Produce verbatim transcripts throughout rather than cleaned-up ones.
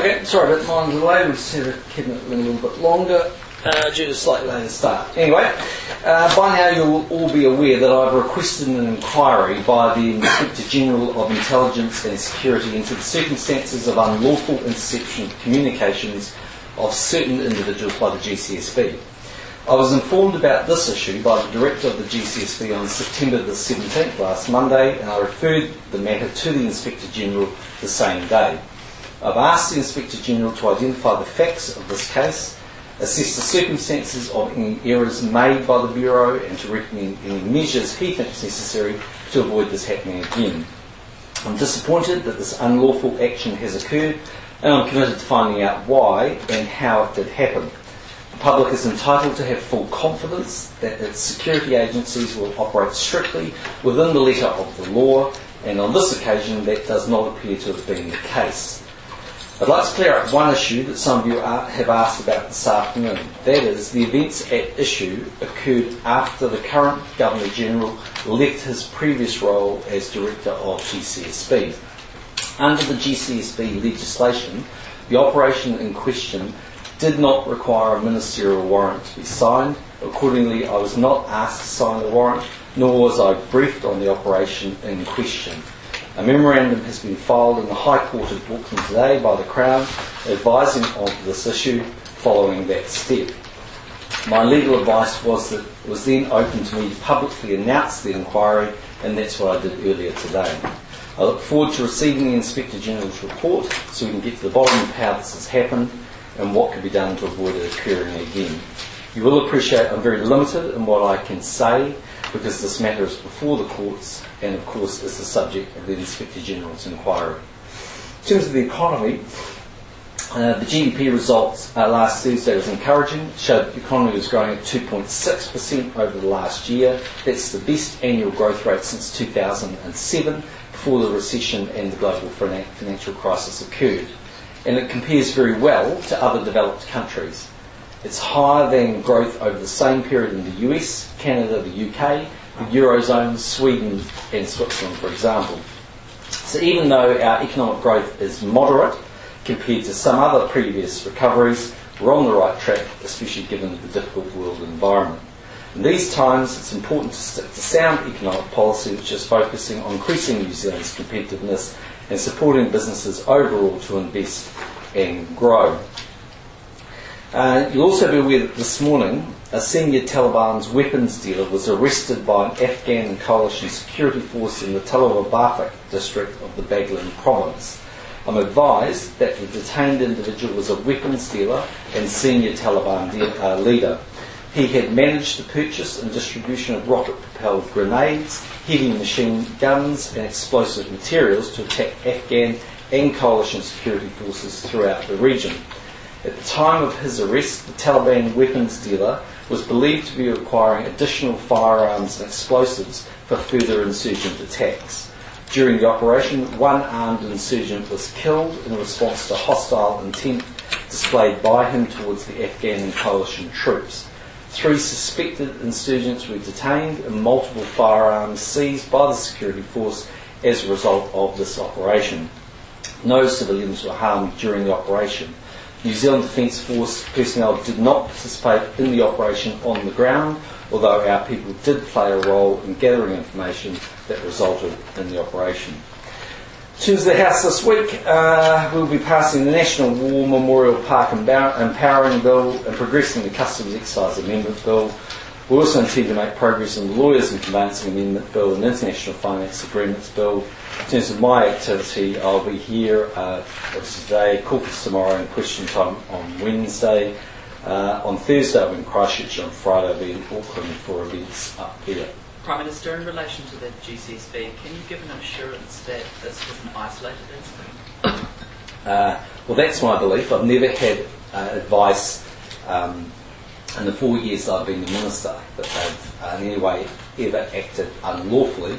Okay, sorry about my delay. We just had to keep it a little bit longer uh, due to a slightly later start. Anyway, uh, by now you'll all be aware that I've requested an inquiry by the Inspector General of Intelligence and Security into the circumstances of unlawful interception of communications of certain individuals by the G C S B. I was informed about this issue by the Director of the G C S B on September the seventeenth, last Monday, and I referred the matter to the Inspector General the same day. I've asked the Inspector General to identify the facts of this case, assess the circumstances of any errors made by the Bureau, and to recommend any measures he thinks necessary to avoid this happening again. I'm disappointed that this unlawful action has occurred, and I'm committed to finding out why and how it did happen. The public is entitled to have full confidence that its security agencies will operate strictly within the letter of the law, and on this occasion that does not appear to have been the case. I'd like to clear up one issue that some of you are, have asked about this afternoon. That is, the events at issue occurred after the current Governor-General left his previous role as Director of G C S B. Under the G C S B legislation, the operation in question did not require a ministerial warrant to be signed. Accordingly, I was not asked to sign the warrant, nor was I briefed on the operation in question. A memorandum has been filed in the High Court of Auckland today by the Crown advising of this issue following that step. My legal advice was that it was then open to me to publicly announce the inquiry, and that's what I did earlier today. I look forward to receiving the Inspector General's report so we can get to the bottom of how this has happened and what can be done to avoid it occurring again. You will appreciate I'm very limited in what I can say because this matter is before the courts and of course is the subject of the Inspector General's inquiry. In terms of the economy, uh, the G D P results uh, last Thursday was encouraging. It showed that the economy was growing at two point six percent over the last year. That's the best annual growth rate since two thousand seven, before the recession and the global financial crisis occurred. And it compares very well to other developed countries. It's higher than growth over the same period in the U S, Canada, the U K, the Eurozone, Sweden and Switzerland, for example. So even though our economic growth is moderate compared to some other previous recoveries, we're on the right track, especially given the difficult world environment. In these times, it's important to stick to sound economic policy, which is focusing on increasing New Zealand's competitiveness and supporting businesses overall to invest and grow. Uh, you'll also be aware that this morning a senior Taliban's weapons dealer was arrested by an Afghan coalition security force in the Talawar Bafak district of the Baghlan province. I'm advised that the detained individual was a weapons dealer and senior Taliban de- uh, leader. He had managed the purchase and distribution of rocket-propelled grenades, heavy machine guns and explosive materials to attack Afghan and coalition security forces throughout the region. At the time of his arrest, the Taliban weapons dealer was believed to be acquiring additional firearms and explosives for further insurgent attacks. During the operation, one armed insurgent was killed in response to hostile intent displayed by him towards the Afghan and coalition troops. Three suspected insurgents were detained and multiple firearms seized by the security force as a result of this operation. No civilians were harmed during the operation. New Zealand Defence Force personnel did not participate in the operation on the ground, although our people did play a role in gathering information that resulted in the operation. In terms of the House this week, uh, we'll be passing the National War Memorial Park Empowering Bill and progressing the Customs Excise Amendment Bill. We also intend to make progress on the Lawyers and Conveyancing Amendment Bill and International Finance Agreements Bill. In terms of my activity, I'll be here uh, today, caucus tomorrow, and question time on Wednesday. Uh, on Thursday, I'll be in Christchurch. On Friday, I'll be in Auckland for events up here. Prime Minister, in relation to the G C S B, can you give an assurance that this was an isolated incident? Uh, well, that's my belief. I've never had uh, advice um, in the four years that I've been the Minister that they've uh, in any way ever acted unlawfully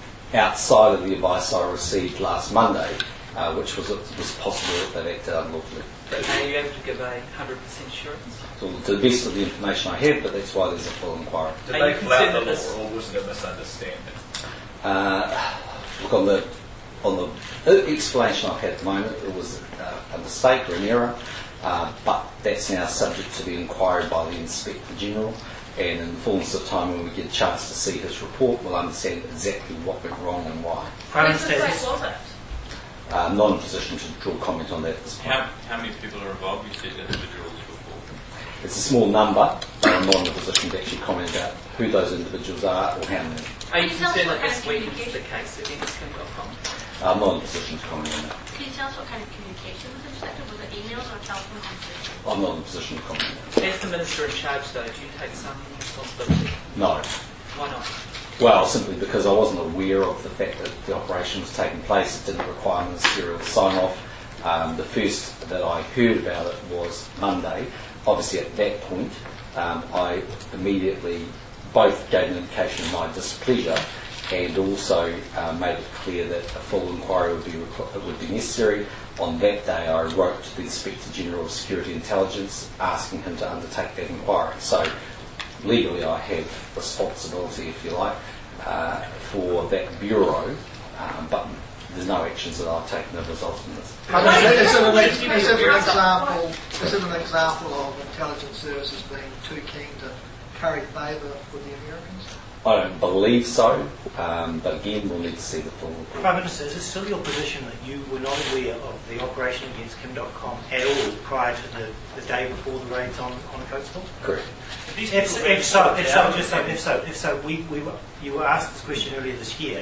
outside of the advice I received last Monday, uh, which was it was possible that they've acted unlawfully. Are you able to give a one hundred percent assurance? So to the best of the information I have, but that's why there's a full inquiry. Did they flout the law, or was it a misunderstanding? Uh, look, on the on the explanation I've had at the moment, it was uh, a mistake or an error, uh, but that's now subject to the inquiry by the Inspector General, and in the fullness of time when we get a chance to see his report, we'll understand exactly what went wrong and why. Prime Minister, was it? Uh, I'm not in a position to draw comment on that at this point. How, how many people are involved? You said individuals before. It's a small number, but I'm not in a position to actually comment about who those individuals are or how many. Are you Can you tell us concerned what that kind this of weakens communication- the case against Kim dot com? I'm not in a position to comment on that. Can you tell us what kind of communication was intercepted? Was it emails or telephone conversations? I'm not in a position to comment on that. As the Minister in charge, though, do you take some responsibility? No. Why not? Well, simply because I wasn't aware of the fact that the operation was taking place. It didn't require ministerial sign-off. Um, the first that I heard about it was Monday. Obviously, at that point, um, I immediately both gave an indication of my displeasure and also uh, made it clear that a full inquiry would be requ- would be necessary. On that day, I wrote to the Inspector General of Security Intelligence asking him to undertake that inquiry. So, legally, I have responsibility, if you like, uh, for that bureau, um, but there's no actions that I've taken as a result of this. I mean, is it an, ex- is it an example? Is it an example of intelligence services being too keen to curry favour with the Americans? I don't believe so, um, but again, we'll need to see the full report. Prime Minister, is it still your position that you were not aware of the operation against Kim dot com at all prior to the, the day before the raids on, on Coatesville? Correct. If, if so, if so, just so, if so, if so, we, we were, you were asked this question earlier this year.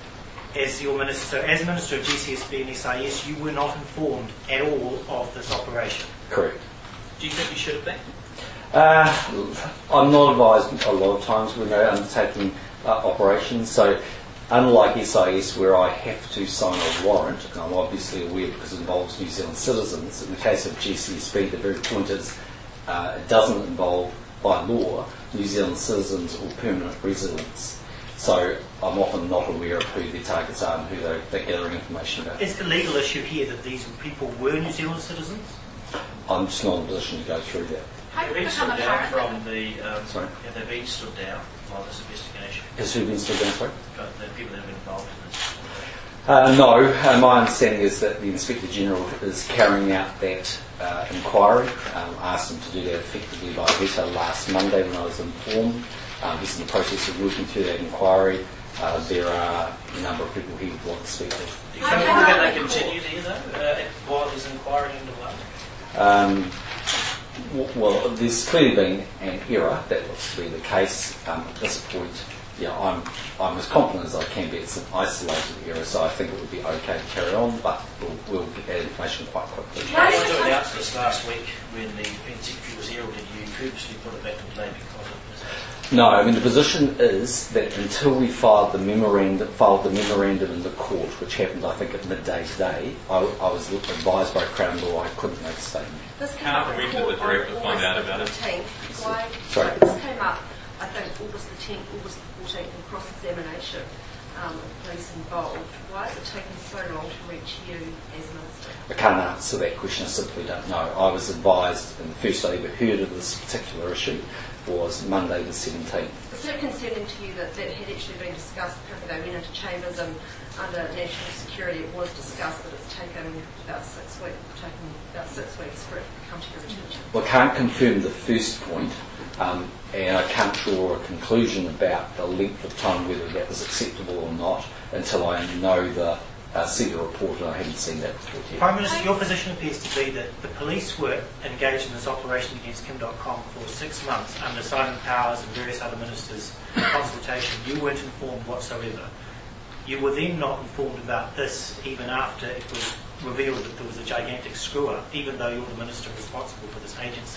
As your minister, so as Minister of G C S B and S I S, you were not informed at all of this operation. Correct. Do you think you should have been? Uh, I'm not advised a lot of times when they're undertaking uh, operations, so unlike S I S where I have to sign a warrant, and I'm obviously aware because it involves New Zealand citizens, in the case of G C S B the very point is uh, it doesn't involve by law New Zealand citizens or permanent residents. So I'm often not aware of who their targets are and who they're, they're gathering information about. Is the legal issue here that these people were New Zealand citizens? I'm just not in a position to go through that. How did They've it been become stood down apparent? from the. Um, Sorry? Yeah, they've been stood down by this investigation. Has who been stood down, sorry? But the people that have been involved in this. Uh, no, uh, my understanding is that the Inspector General is carrying out that uh, inquiry. Um, I asked him to do that effectively by veto last Monday when I was informed. Um, he's in the process of working through that inquiry. Uh, there are a number of people he would want to speak to. Do you think we're going to continue there, though, uh, while there's inquiry underway? Um, w- well, there's clearly been an error. That looks to be the case. Um, at this point, yeah, I'm I'm as confident as I can be. It's an isolated error, so I think it would be okay to carry on, but we'll, we'll get that information quite quickly. Did you want to announce this last week when the Defence Secretary was here, or did you purposely put it back to play because of this? No, I mean the position is that until we filed the memorandum, filed the memorandum in the court, which happened I think at midday today, I, I was advised by Crown Law I couldn't make a statement. This came Can't up in court the director find out about it? Why? Sorry. This came up, I think, August the tenth, August the fourteenth, in cross-examination um, of police involved. Why has it taken so long to reach you as Minister? I can't answer that question. I simply don't know. I was advised, and the first I ever heard of this particular issue was Monday the seventeenth. Is it concerning to you that that had actually been discussed before they went into chambers and under national security it was discussed that it's taken about six weeks, taken about six weeks for it to come to your attention? Well, I can't confirm the first point, um, and I can't draw a conclusion about the length of time, whether that was acceptable or not, until I know the uh, see the report, and I haven't seen that report yet. Prime Minister, your position appears to be that the police were engaged in this operation against Kim dot com for six months under Simon Powers and various other ministers' consultation. You weren't informed whatsoever. You were then not informed about this even after it was revealed that there was a gigantic screw-up, even though you're the minister responsible for this agency.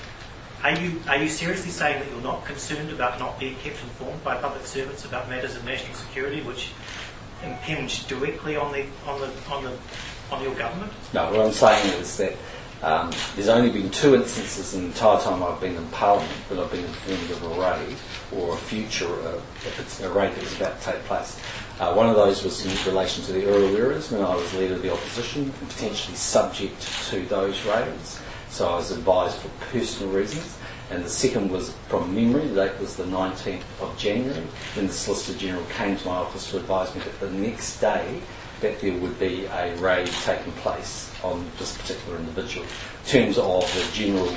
Are you are you seriously saying that you're not concerned about not being kept informed by public servants about matters of national security which impinge directly on the on the on the on your government? No, what I'm saying is that um, there's only been two instances in the entire time I've been in Parliament that I've been informed of a raid or a future uh, if it's a raid that was about to take place. Uh, one of those was in relation to the Uruwiras when I was leader of the opposition and potentially subject to those raids. So I was advised for personal reasons. And the second was from memory, the date was the nineteenth of January, when the Solicitor General came to my office to advise me that the next day that there would be a raid taking place on this particular individual. In terms of the general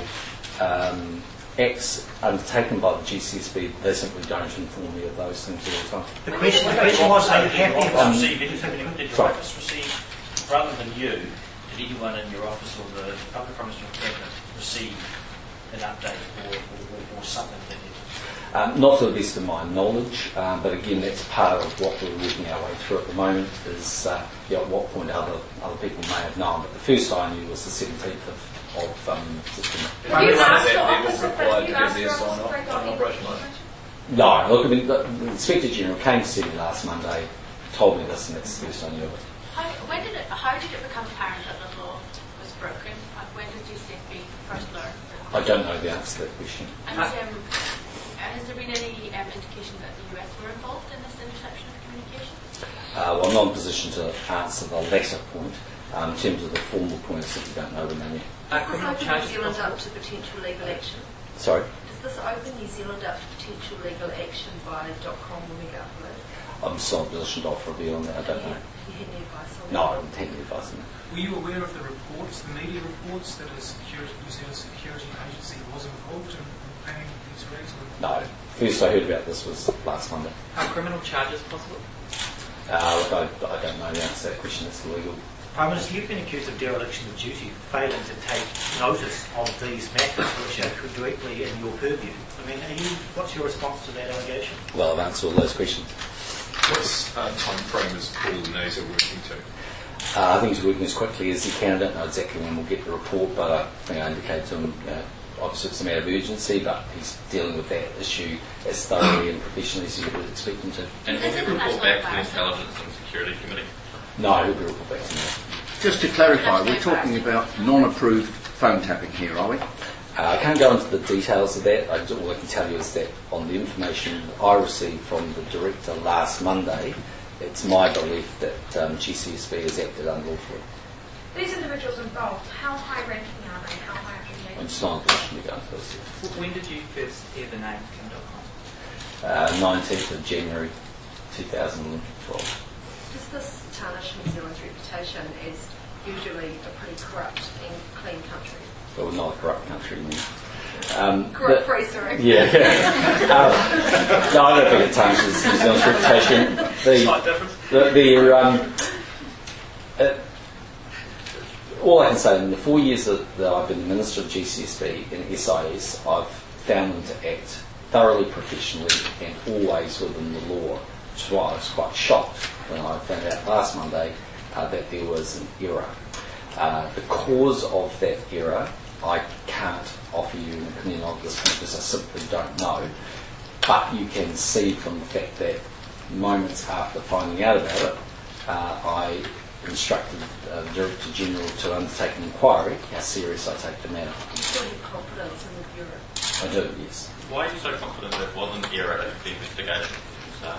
um, acts undertaken by the G C S B, they simply don't inform me of those things all the time. The question, the question was, are you happy Did you about receive anything? Did your Sorry. office receive, rather than you, did anyone in your office or the public promise of cabinet receive an update or, or, or something that you... Um, not to the best of my knowledge, um, but again, that's part of what we're working our way through at the moment, is uh, yeah, at what point other other people may have known. But the first I knew was the seventeenth of, of um, September. Have you asked your Level office if required they- to you asked be your there, sign office if off they got on any operation information? No, look, I mean, the, the Inspector General came to see me last Monday, told me this, and that's the first I knew of it. How, when did it, how did it become apparent that the law was broken? Like, when did G C S B first learn? I don't know the answer to that question. And um, has there been any um, indication that the U S were involved in this interception of communication? Uh, well, I'm not in a position to answer the latter point. Um, in terms of the formal points that we don't know the name. Are Does this criminal open New charges Zealand possible? up to potential legal action? Sorry? Does this open New Zealand up to potential legal action by .com when we go up with it? I'm still in a position to offer a view on that. I don't know. Have you had any advice on No, that? I haven't had any advice on that. Were you aware of the reports, the media reports, that a security, New Zealand security agency was involved in, in planning these raids? Or No. First I heard about this was last Monday. Are criminal charges possible? Uh, look, I, I don't know the answer to that question. It's illegal. Prime Minister, you've been accused of dereliction of duty, failing to take notice of these matters which are directly in your purview. I mean, are you, what's your response to that allegation? Well, I've answered all those questions. What's uh, time frame is Paul Naser working to? Uh, I think he's working as quickly as he can. I don't know exactly when we'll get the report, but I think I indicated to him, you know, obviously it's a matter of urgency, but he's dealing with that issue as thoroughly and professionally as you would expect him to. And will he report back to the Intelligence and Security Committee? No, he'll be report back to me. Just to clarify, we're talking about non-approved phone tapping here, are we? Uh, I can't go into the details of that. I, all I can tell you is that on the information I received from the director last Monday, it's my belief that um, G C S B has acted unlawfully. These individuals involved, how high ranking are they? How high up in I'm the just not in a position to go into this. When did you first hear the name Kim dot com? Uh, nineteenth of January two thousand twelve. Does this tarnish New Zealand's reputation as usually a pretty corrupt and clean country? But we're not a corrupt country. I mean. Um, Corrupt the- free, sorry. Yeah, yeah. um, no, I don't think it tarnishes New Zealand's reputation. Slight The, difference. the, the, um, uh, all I can say, in the four years that, that I've been Minister of G C S B and S I S, I've found them to act thoroughly professionally and always within the law, which is why I was quite shocked when I found out last Monday uh, that there was an error. Uh, the cause of that error, I can't offer you an opinion of this because I simply don't know. But you can see from the fact that moments after finding out about it, uh, I instructed uh, the Director General to undertake an inquiry, how serious I take the matter. You still have confidence in the Bureau? I do, yes. Why are you so confident that it wasn't error at the investigation start?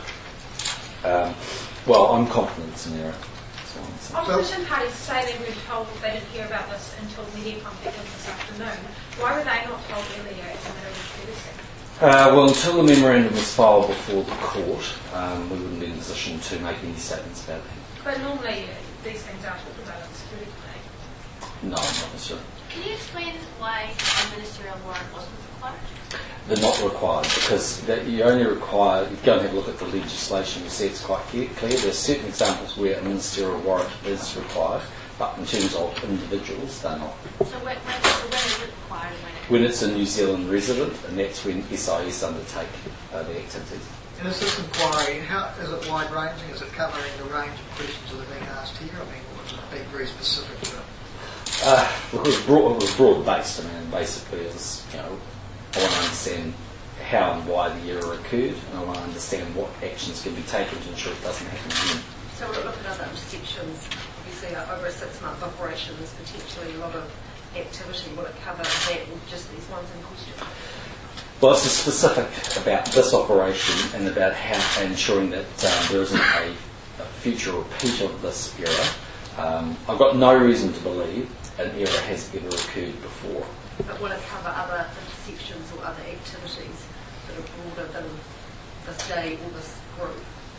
Um, well, I'm confident it's an error. That's all I'm saying. Opposition parties say they were told they didn't hear about this until media contact this afternoon. Why were they not told earlier as a matter of courtesy? Uh, well, until the memorandum was filed before the court, um, we wouldn't be in a position to make any statements about it. But normally uh, these things are talked about at the security committee. No, not necessarily. Can you explain why a ministerial warrant wasn't required? They're not required because that you only require, if you go and have a look at the legislation, you see it's quite clear. There are certain examples where a ministerial warrant is required, but in terms of individuals, they're not. So when, when, so when is it required and when it When it's a New Zealand resident, and that's when S I S undertake uh, the activities. And is this inquiry, how, is it wide-ranging? Is it covering the range of questions that are being asked here? I mean, or is it being very specific to Uh, it was broad, it was broad based. I mean, basically, it was, you know, I want to understand how and why the error occurred, and I want to understand what actions can be taken to ensure it doesn't happen again. So we'll look at other interceptions. Obviously, uh, over a six-month operation, there's potentially a lot of activity. Will it cover that or just these ones in question? Well, it's specific about this operation and about how ensuring that um, there isn't a, a future repeat of this error. Um, I've got no reason to believe an error has ever occurred before. But will it cover other interceptions or other activities that are broader than this day or this group?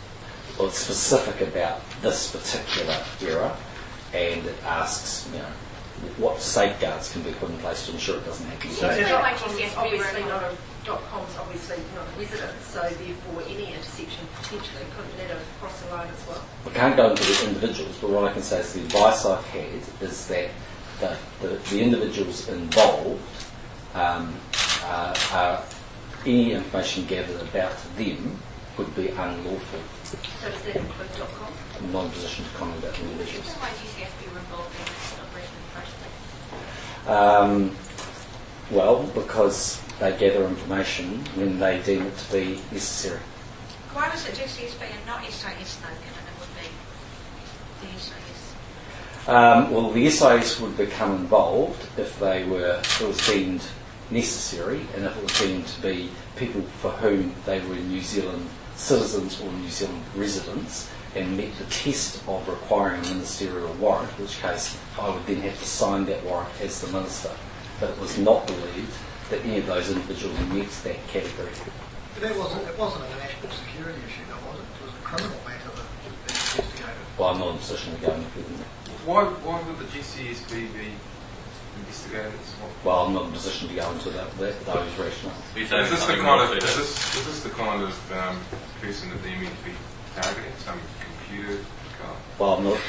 well, it's specific about this particular error, and it asks, you know, what safeguards can be put in place to ensure it doesn't happen. So it's obviously not a .com's obviously not a resident, so therefore any intersection potentially could let it cross the line as well. We can't go into the individuals, but what I can say is the advice I've had is that the, the, the individuals involved, um, uh, are, any information gathered about them would be unlawful. So does that include .com? I'm not in a position to comment about the individuals. Why do you C S B were involved in this operation in the first place? Um, well, because they gather information when they deem it to be necessary. Why was it G C S B and not S I S though, given it would be the S I S? Um, well, the S I S would become involved if they were, if it was deemed necessary, and if it was deemed to be people for whom they were New Zealand citizens or New Zealand residents and met the test of requiring a ministerial warrant, in which case I would then have to sign that warrant as the minister. But it was not believed that any of those individuals met that category. But that wasn't, it wasn't a national security issue, though, was it? It was a criminal matter that was being investigated. Well, I'm not in a position to go into it. Why, why would the G C S B be investigated? Well, I'm not in a position to go into that, that, those rationales. Is this the kind of, is this, is this the kind of um, person that they mean to be targeting? Some computer guy? Well, I'm not,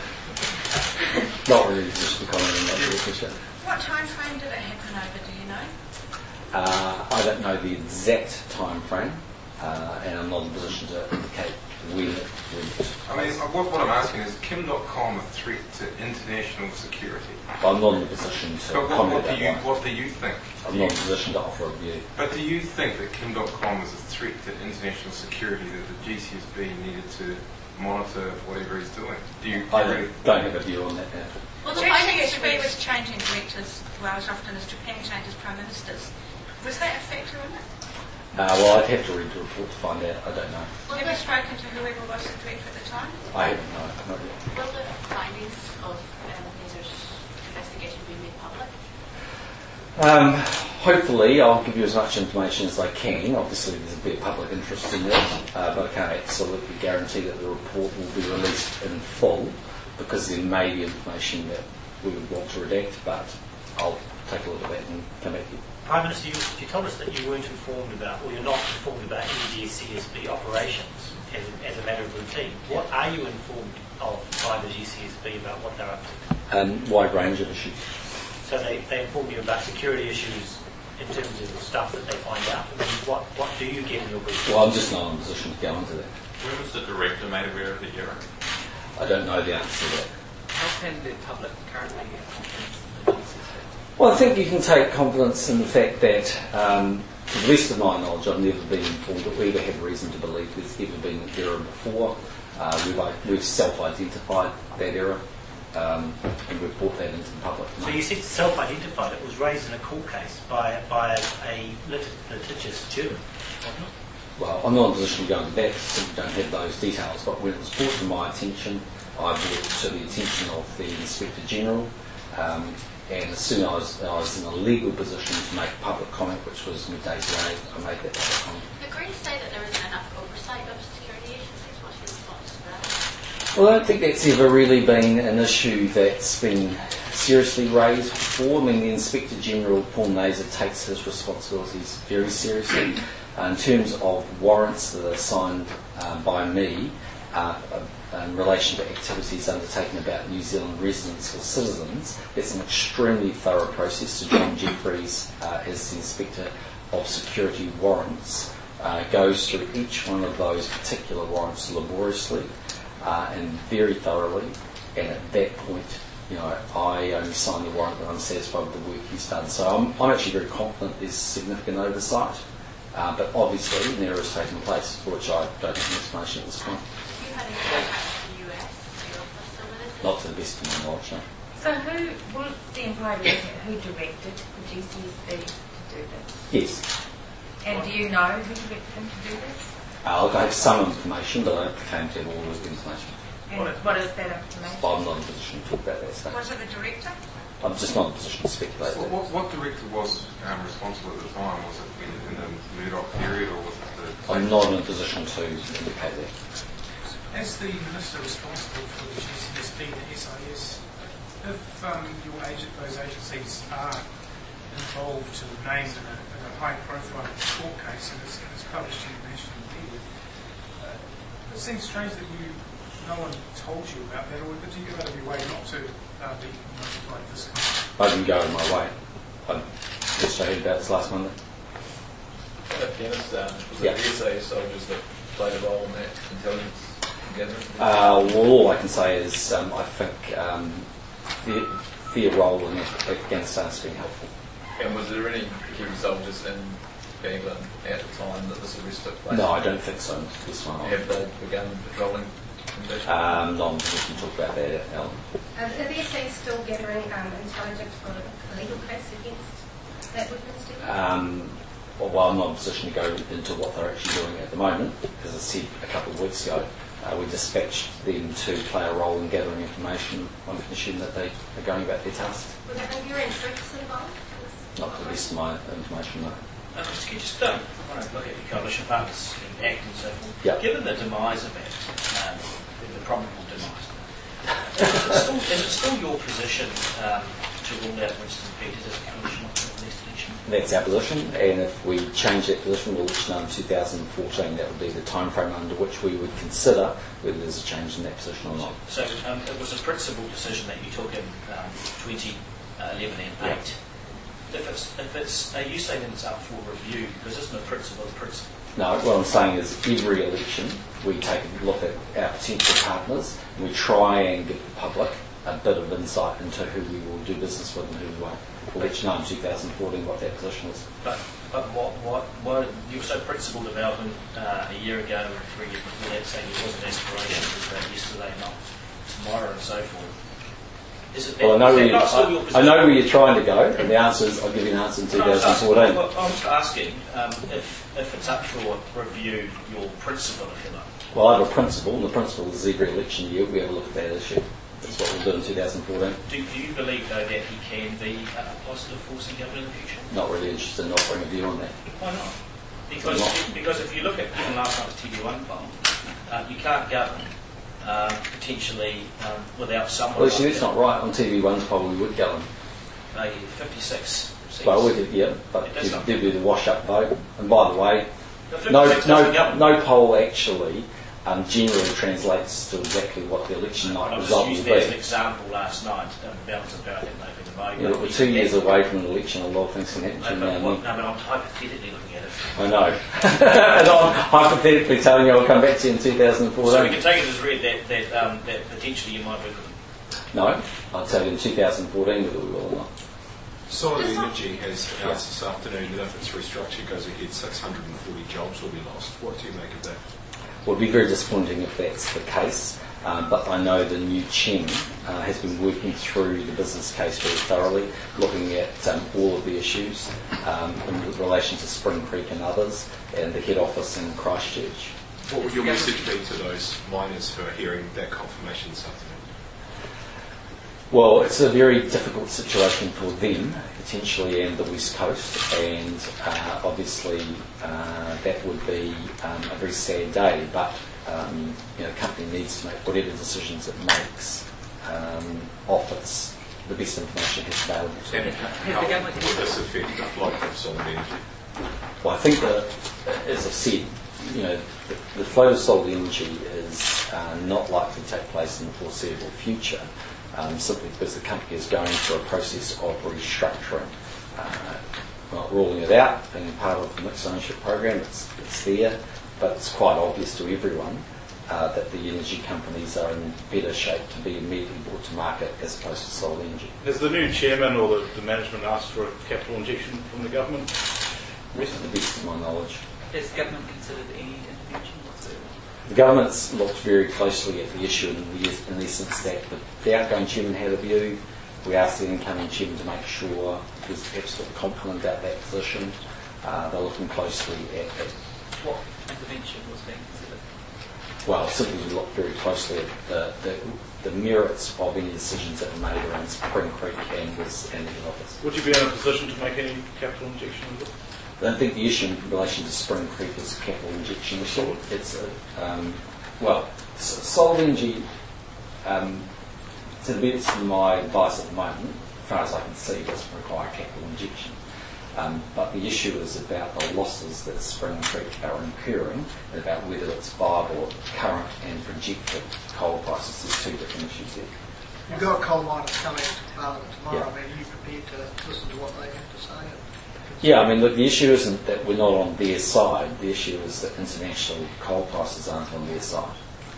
not really in a position to comment on that question. What time frame did it happen over, do you know? Uh, I don't know the exact time frame, uh, and I'm not in a position to indicate when it went. I mean, what, what I'm asking is, Kim dot com a threat to international security? I'm not in a position to but what, comment what do about you, that. What do you think? I'm not in a position to offer a view. But do you think that Kim dot com is a threat to international security, that the G C S B needed to monitor whatever he's doing? Do you, do I you don't, really? don't have a view on that now. Well, the G C S B was changing directors well as often as Japan changes prime ministers. Was that a factor in it? Uh, well, I'd have to read the report to find out. I don't know. Have you spoken to whoever was the director at the time? I haven't, no, not yet. Will the findings of um, Hazer's investigation be made public? Um, hopefully, I'll give you as much information as I can. Obviously, there's a bit of public interest in that, uh, but I can't absolutely guarantee that the report will be released in full, because there may be information that we would want to redact, but I'll take a look at that and come back to you. Prime Minister, you, you told us that you weren't informed about, or you're not informed about any G C S B operations as, as a matter of routine. What are you informed of by the G C S B about what they're up to? Um, wide range of issues. So they, they inform you about security issues in terms of the stuff that they find out. I mean, what, what do you get in your brief? Well, I'm just not in a position to go into that. When was the director made aware of the error? I don't know the answer to that. How can the public currently get confidence in the G C S B? Well, I think you can take confidence in the fact that, um, to the best of my knowledge, I've never been informed that we ever had reason to believe there's ever been an error before. Uh, we've, we've self-identified that error, um, and we've brought that into the public. So you said self-identified. It was raised in a court case by, by a lit- litigious German, wasn't it? Well, I'm not in a position to go into that, simply don't have those details, but when it was brought to my attention, I brought it to the attention of the Inspector General, um, and as soon as I was, I was in a legal position to make a public comment, which was midday today, I made that public comment. The Greens say that there isn't enough oversight of security agencies. What's your response to that? Well, I don't think that's ever really been an issue that's been seriously raised before. I mean, the Inspector General, Paul Naser, takes his responsibilities very seriously. Uh, in terms of warrants that are signed uh, by me, uh, in relation to activities undertaken about New Zealand residents or citizens, it's an extremely thorough process. So John Jeffries, uh, as the Inspector of Security Warrants, uh, goes through each one of those particular warrants laboriously uh, and very thoroughly, and at that point, you know, I only sign the warrant when I'm satisfied with the work he's done. So I'm, I'm actually very confident there's significant oversight, uh, but obviously an error has taken place, for which I don't have an explanation at this point. Not to the best of my knowledge, no. So who was the inquiry who directed the G C S B to do this? Yes. And do you know who directed them to do this? Uh, I have some information, but I don't claim to have all of the information. And what is that information? I'm not in a position to talk about that stuff. Was it the director? I'm just not in a position to speculate. So what, what director was um, responsible at the time? Was it in, in the Murdoch period, or was it the... I'm not in a position to indicate that. So As the Minister responsible for the G C S B and the S I S, if um, your agent, those agencies are involved to named in a, in a high-profile court case and it's, and it's published in the National Herald, uh, it seems strange that you, no one told you about that, or did you go out of your way not to uh, be notified of this? I didn't go out of my way. I just heard about this last Monday. Afghanistan, was Yeah. it the S A S soldiers that played a role in that intelligence gathering? Uh, well, all I can say is um, I think um, their, their role in Afghanistan has been helpful. And was there any Kiwi soldiers in England at the time that this arrest took place? No, I don't think so. This one. Have they begun patrolling conditions? Um, not in position to talk about that, Alan. Um, are the S A still gathering um, intelligence for a legal case against that witness? Um, well, well, I'm not in a position to go into what they're actually doing at the moment, because as I said a couple of weeks ago, uh, we dispatched them to play a role in gathering information on the condition that they are going about their task. Were there Hungarian troops involved? Not to the best of my information, no. Uh, just, just um, I want to look at your coalition partners in ACT and so forth. Yep. Given the demise of it, um, the probable demise, is it still, is it still your position um, to rule out Winston Peters as a coalition officer for this election? That's our position, and if we change that position, we'll election in two thousand fourteen, that would be the time frame under which we would consider whether there's a change in that position or not. So um, it was a principled decision that you took in um, twenty eleven and Yeah. eight. If it's, if it's, are you saying that it's up for review? Because isn't a principle a principle? No, what I'm saying is every election we take a look at our potential partners and we try and give the public a bit of insight into who we will do business with and who we won't. We'll let you know in two thousand fourteen what that position is. But but what what what you were so principled about when, uh, a year ago or three years before that, saying it wasn't aspiration, it was about yesterday, not tomorrow, and so forth. Is it that, Well, I know, is where that you, not still your I, I position? know where you're trying to go, and the answer is I'll give you an answer in two No, I was thousand asking, fourteen. well, I'm just asking um, if if it's up for review, your principle, if you like. Well, I have a principle, and the principle is every election year we have a look at that issue. That's what we'll do in two thousand fourteen. Do, do you believe, though, that he can be a positive force in government in the future? Not really interested in offering a view on that. Why not? Because Why if, because if you look at even last night's T V one poll, uh, you can't govern um, potentially um, without someone. Well, actually, like that's not right. On T V one's poll, we would go in. Uh, fifty-six seats. Well, we did, yeah, but It does there'd not. there'd be the wash-up vote. And by the way, The no, fifty-six doesn't no, govern. no poll actually um, generally translates to exactly what the election night I was result just will using that as an be. example last night, um, balance about that maybe the moment. You know, we're two years away from an election, a lot of things can happen No, between but, now and what, then. no, but I'm hypothetically looking at it. I know. And I'm hypothetically telling you I'll come back to you in two thousand fourteen. So we can take it as read that, that, um, that potentially you might be. No, I'll tell you in two thousand fourteen whether we will or not. Solid Energy has announced this afternoon that if its restructure goes ahead, six hundred forty jobs will be lost. What do you make of that? Well, it would be very disappointing if that's the case, um, but I know the new chairman uh, has been working through the business case very thoroughly, looking at um, all of the issues um, in relation to Spring Creek and others, and the head office in Christchurch. What would your message be to those miners who are hearing that confirmation this afternoon? Well, it's a very difficult situation for them, potentially, and the West Coast, and uh, obviously uh, that would be um, a very sad day, but um, you know, the company needs to make whatever decisions it makes um, off its, the best information it has available to And it. how would this affect the flow of Solid Energy? Well, I think that, as I've said, you know, the, the flow of Solid Energy is uh, not likely to take place in the foreseeable future. Um, simply because the company is going through a process of restructuring. Uh, not ruling it out, being part of the mixed ownership program, it's, it's there, but it's quite obvious to everyone uh, that the energy companies are in better shape to be immediately brought to market as opposed to Solid Energy. Has the new chairman or the, the management asked for a capital injection from the government? Yes, to the best of my knowledge. Has the government considered any intervention whatsoever? The government's looked very closely at the issue in the, in the essence that the, the outgoing chairman had a view. We asked the incoming chairman to make sure he was absolutely confident about that position. Uh, they're looking closely at, at What intervention was being considered? well, simply we look very closely at the, the, the merits of any decisions that were made around Spring Creek and this and the head office. Would you be in a position to make any capital injection? I don't think the issue in relation to Spring Creek is a capital injection issue. It's a, um, Well, s- solid energy, um, to the best of my advice at the moment, as far as I can see, doesn't require capital injection. Um, but the issue is about the losses that Spring Creek are incurring, and about whether it's viable at current and projected coal prices. There's two different issues there. You've got coal miners coming to Parliament tomorrow. Yeah. I mean, are you prepared to listen to what they have to say? Yeah, I mean, look, the issue isn't that we're not on their side. The issue is that international coal prices aren't on their side.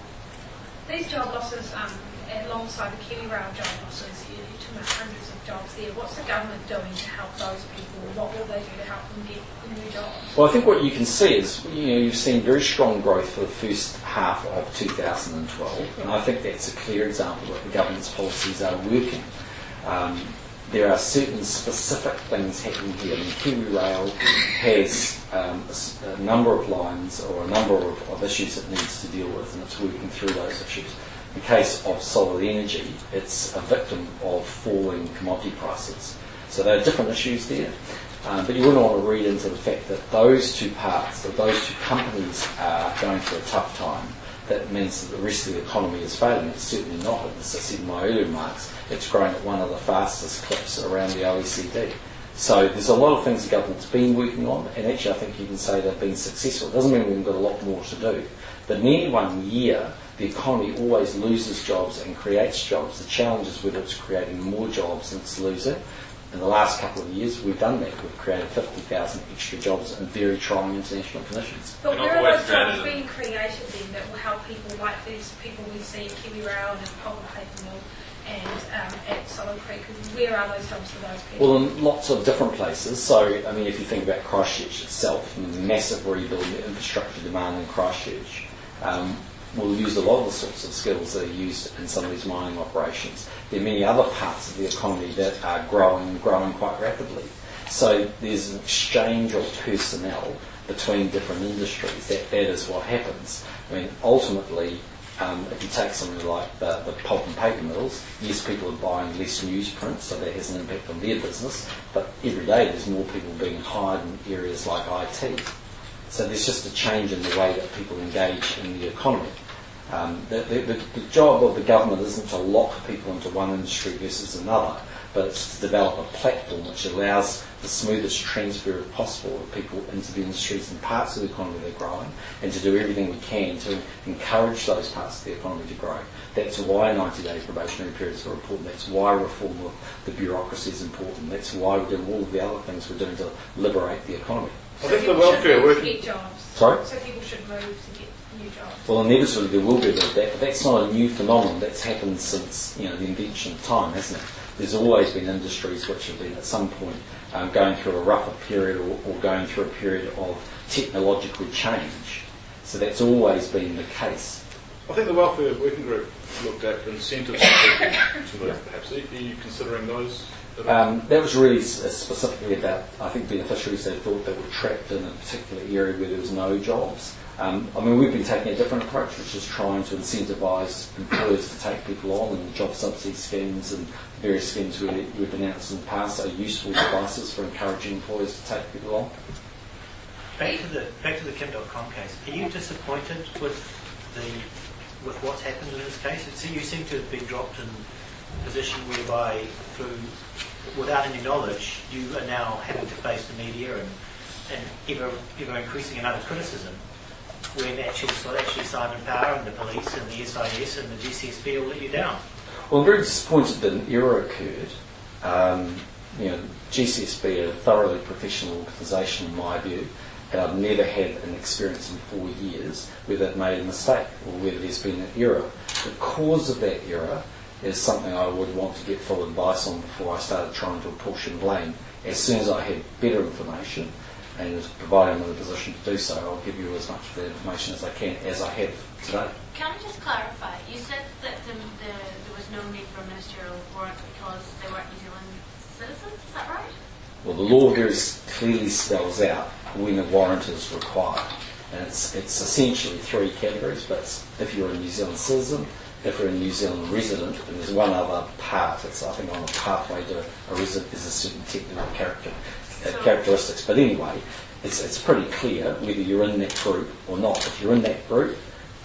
These job losses, um, alongside the Kiwi Rail job losses, you- you're talking about hundreds of jobs there. What's the government doing to help those people? What will they do to help them get new jobs? Well, I think what you can see is, you know, you've seen very strong growth for the first half of two thousand twelve, and I think that's a clear example that the government's policies are working. Um, there are certain specific things happening here. I mean, Kiwi Rail has um, a, s- a number of lines or a number of, of issues it needs to deal with, and it's working through those issues. In the case of solid energy, it's a victim of falling commodity prices. So there are different issues there. Um, but you wouldn't want to read into the fact that those two parts, that those two companies are going through a tough time. That means that the rest of the economy is failing. It's certainly not. As I said in my earlier remarks, it's growing at one of the fastest clips around the O E C D. So there's a lot of things the government's been working on, and actually I think you can say they've been successful. It doesn't mean we've got a lot more to do. But in any one year, the economy always loses jobs and creates jobs. The challenge is whether it's creating more jobs than it's losing. In the last couple of years, we've done that. We've created fifty thousand extra jobs in very trying international conditions. But We're where not are always those jobs created- being created then that will help people like these people we see at Kiwi Rail and at Pulp Paper Mill and um, at Solid Creek? Where are those jobs for those people? Well, in lots of different places. So, I mean, if you think about Christchurch itself, I mean, massive rebuilding of infrastructure demand in Christchurch, um, will use a lot of the sorts of skills that are used in some of these mining operations. There are many other parts of the economy that are growing, growing quite rapidly. So there's an exchange of personnel between different industries. That, that is what happens. I mean, ultimately, um, if you take something like the, the pulp and paper mills, yes, people are buying less newsprint, so that has an impact on their business, but every day there's more people being hired in areas like I T. So there's just a change in the way that people engage in the economy. Um, the, the, the, the job of the government isn't to lock people into one industry versus another, but it's to develop a platform which allows the smoothest transfer if possible of people into the industries and parts of the economy that are growing, and to do everything we can to encourage those parts of the economy to grow. That's why ninety-day probationary periods are important. That's why reform of the bureaucracy is important. That's why we're doing all of the other things we're doing to liberate the economy. I think the welfare work. working. Get jobs. Sorry? So people should move to get new jobs. Well, inevitably there will be a bit of that, but that's not a new phenomenon. That's happened since, you know, the invention of time, hasn't it? There's always been industries which have been at some point um, going through a rougher period or, or going through a period of technological change. So that's always been the case. I think the welfare working group looked at incentives for people to move, perhaps. Are you considering those? Um, that was really s- specifically about, I think, beneficiaries they thought that were trapped in a particular area where there was no jobs. Um, I mean, we've been taking a different approach, which is trying to incentivise employers to take people on, and job subsidy schemes and various schemes we, we've announced in the past are useful devices for encouraging employers to take people on. Back to the back to the Kim dot com case. Are you disappointed with the with what's happened in this case? It, you seem to have been dropped in a position whereby, through without any knowledge, you are now having to face the media and, and ever ever increasing amount of criticism. When actually, so actually Simon Power and the police and the S I S and the G C S B all let you down. Well, I'm very disappointed that an error occurred. Um, you know, G C S B are a thoroughly professional organisation in my view, and I've never had an experience in four years where they've made a mistake or where there's been an error. The cause of that error is something I would want to get full advice on before I started trying to apportion blame. As soon as I had better information, and provided I'm in a position to do so, I'll give you as much of that information as I can, as I have today. Can I just clarify? You said that the, the, there was no need for a ministerial warrant because they weren't New Zealand citizens, is that right? Well, the law very clearly spells out when a warrant is required. And it's, it's essentially three categories, but if you're a New Zealand citizen, if you're a New Zealand resident, and there's one other part, it's I think on the pathway to a resident is a certain technical character. Uh, characteristics, but anyway, it's it's pretty clear whether you're in that group or not. If you're in that group,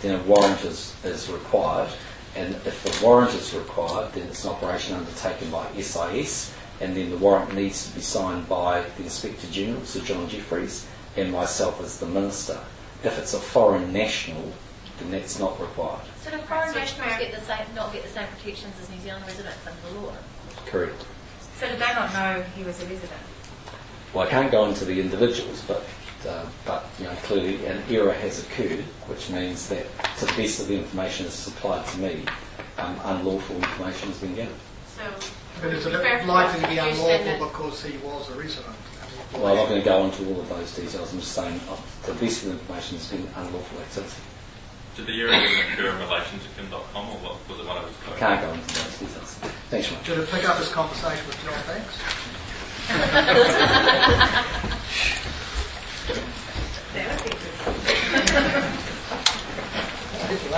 then a warrant is, is required. And if the warrant is required, then it's an operation undertaken by S I S, and then the warrant needs to be signed by the Inspector General, Sir John Jeffreys, and myself as the Minister. If it's a foreign national, then that's not required. So do foreign nationals get the same, not get the same protections as New Zealand residents under the law? Correct. So did they not know he was a resident? Well, I can't go into the individuals, but uh, but you know clearly an error has occurred, which means that to the best of the information is supplied to me, um, unlawful information has been given. So, But is it likely to be unlawful because he was a resident? Well, I'm not going to go into all of those details. I'm just saying, uh, to the best of the information, it's been unlawful activity. Did the error even occur in relation to Kim dot com, or what was it one of his I can't go into those details. Thanks very much. Did it pick up his conversation with John Banks?